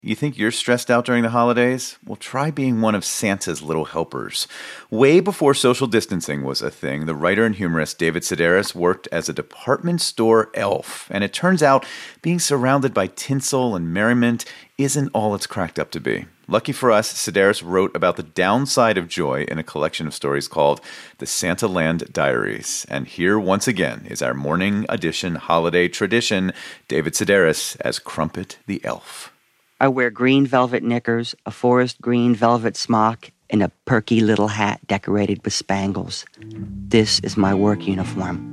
You think you're stressed out during the holidays? Well, try being one of Santa's little helpers. Way before social distancing was a thing, the writer and humorist David Sedaris worked as a department store elf. And it turns out being surrounded by tinsel and merriment isn't all it's cracked up to be. Lucky for us, Sedaris wrote about the downside of joy in a collection of stories called The Santaland Diaries. And here, once again, is our morning edition holiday tradition, David Sedaris as Crumpet the Elf. I wear green velvet knickers, a forest green velvet smock, and a perky little hat decorated with spangles. This is my work uniform.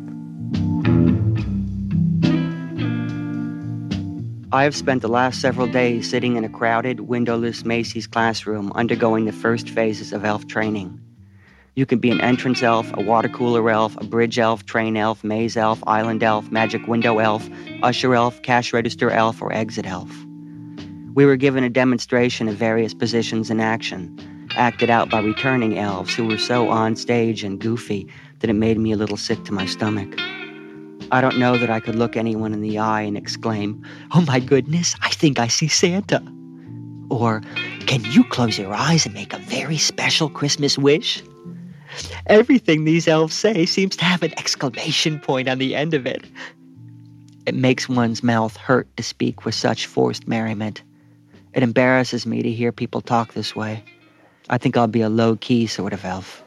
I have spent the last several days sitting in a crowded, windowless Macy's classroom undergoing the first phases of elf training. You can be an entrance elf, a water cooler elf, a bridge elf, train elf, maze elf, island elf, magic window elf, usher elf, cash register elf, or exit elf. We were given a demonstration of various positions in action, acted out by returning elves who were so on stage and goofy that it made me a little sick to my stomach. I don't know that I could look anyone in the eye and exclaim, "Oh my goodness, I think I see Santa." Or, "Can you close your eyes and make a very special Christmas wish?" Everything these elves say seems to have an exclamation point on the end of it. It makes one's mouth hurt to speak with such forced merriment. It embarrasses me to hear people talk this way. I think I'll be a low-key sort of elf.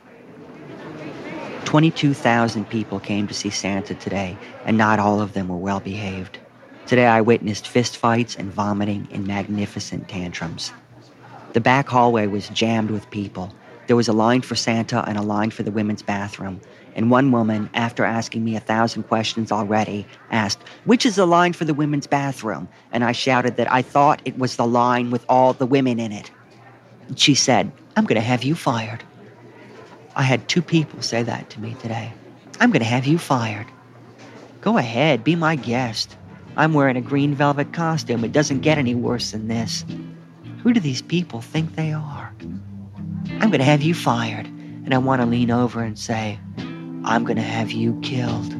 22,000 people came to see Santa today, and not all of them were well-behaved. Today I witnessed fistfights and vomiting in magnificent tantrums. The back hallway was jammed with people. There was a line for Santa and a line for the women's bathroom. And one woman, after asking me 1,000 questions already, asked, "Which is the line for the women's bathroom?" And I shouted that I thought it was the line with all the women in it. She said, "I'm going to have you fired." I had 2 people say that to me today. "I'm going to have you fired." Go ahead, be my guest. I'm wearing a green velvet costume. It doesn't get any worse than this. Who do these people think they are? I'm going to have you fired. And I want to lean over and say, "I'm going to have you killed."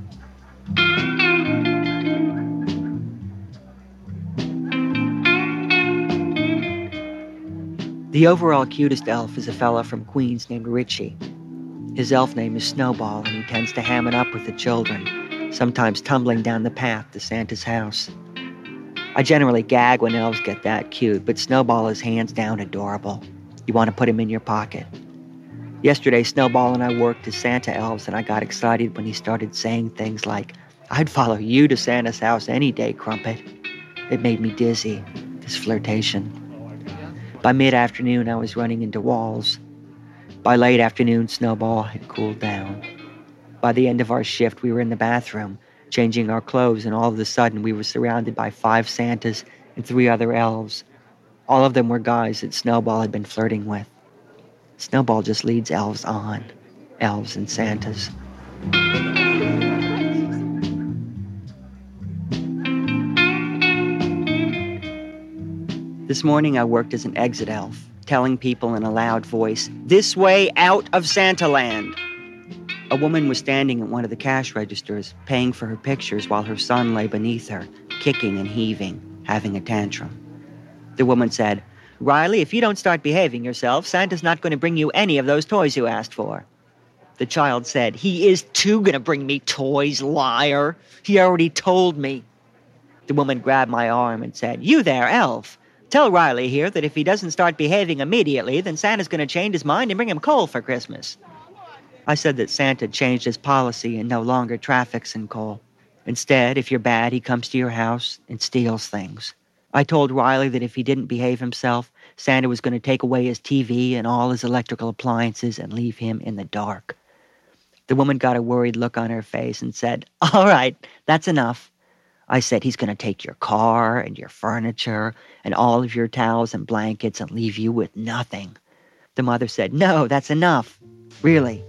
The overall cutest elf is a fella from Queens named Richie. His elf name is Snowball, and he tends to ham it up with the children, sometimes tumbling down the path to Santa's house. I generally gag when elves get that cute, but Snowball is hands down adorable. You want to put him in your pocket. Yesterday, Snowball and I worked as Santa elves, and I got excited when he started saying things like, "I'd follow you to Santa's house any day, Crumpet." It made me dizzy, this flirtation. By mid-afternoon, I was running into walls. By late afternoon, Snowball had cooled down. By the end of our shift, we were in the bathroom, changing our clothes, and all of a sudden, we were surrounded by 5 Santas and 3 other elves. All of them were guys that Snowball had been flirting with. Snowball just leads elves on. Elves and Santas. This morning I worked as an exit elf, telling people in a loud voice, "This way out of Santaland." A woman was standing at one of the cash registers, paying for her pictures while her son lay beneath her, kicking and heaving, having a tantrum. The woman said, "Riley, if you don't start behaving yourself, Santa's not going to bring you any of those toys you asked for." The child said, "He is too going to bring me toys, liar. He already told me." The woman grabbed my arm and said, "You there, elf. Tell Riley here that if he doesn't start behaving immediately, then Santa's going to change his mind and bring him coal for Christmas." I said that Santa changed his policy and no longer traffics in coal. Instead, if you're bad, he comes to your house and steals things. I told Riley that if he didn't behave himself, Santa was going to take away his TV and all his electrical appliances and leave him in the dark. The woman got a worried look on her face and said, "All right, that's enough." I said, "He's going to take your car and your furniture and all of your towels and blankets and leave you with nothing." The mother said, "No, that's enough. Really."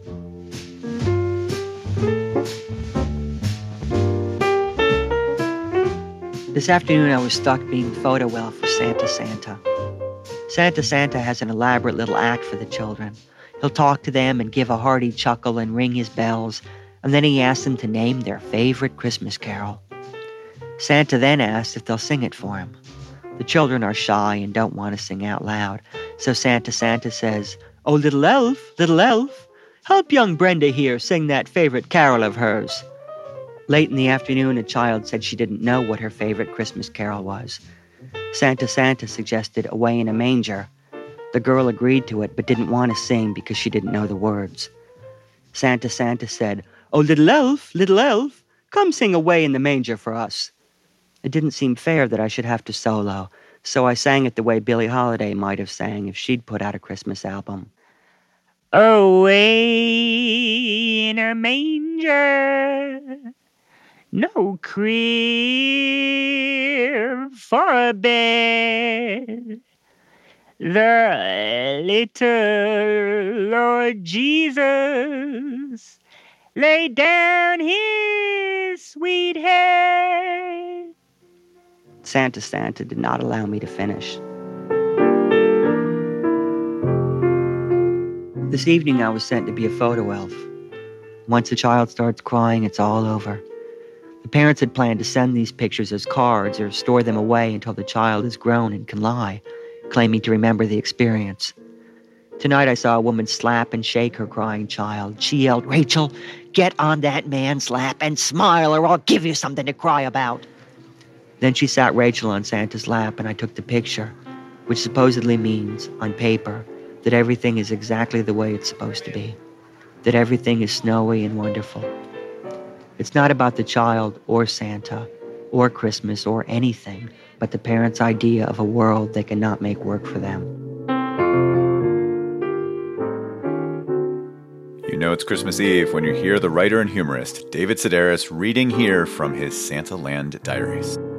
This afternoon I was stuck being photo elf for Santa Santa. Santa Santa has an elaborate little act for the children. He'll talk to them and give a hearty chuckle and ring his bells, and then he asks them to name their favorite Christmas carol. Santa then asks if they'll sing it for him. The children are shy and don't want to sing out loud. So Santa says, "Oh, little elf, help young Brenda here sing that favorite carol of hers." Late in the afternoon, a child said she didn't know what her favorite Christmas carol was. Santa suggested Away in a Manger. The girl agreed to it but didn't want to sing because she didn't know the words. Santa said, "Oh, little elf, come sing Away in the Manger for us." It didn't seem fair that I should have to solo, so I sang it the way Billie Holiday might have sang if she'd put out a Christmas album. Away in a manger, no crib for a bed, the little Lord Jesus laid down his sweet head. Santa did not allow me to finish. This evening I was sent to be a photo elf. Once a child starts crying, it's all over. The parents had planned to send these pictures as cards or store them away until the child is grown and can lie, claiming to remember the experience. Tonight I saw a woman slap and shake her crying child. She yelled, "Rachel, get on that man's lap and smile or I'll give you something to cry about." Then she sat Rachel on Santa's lap and I took the picture, which supposedly means, on paper, that everything is exactly the way it's supposed to be, that everything is snowy and wonderful. It's not about the child or Santa or Christmas or anything, but the parents' idea of a world they cannot make work for them. You know it's Christmas Eve when you hear the writer and humorist David Sedaris reading here from his Santaland diaries.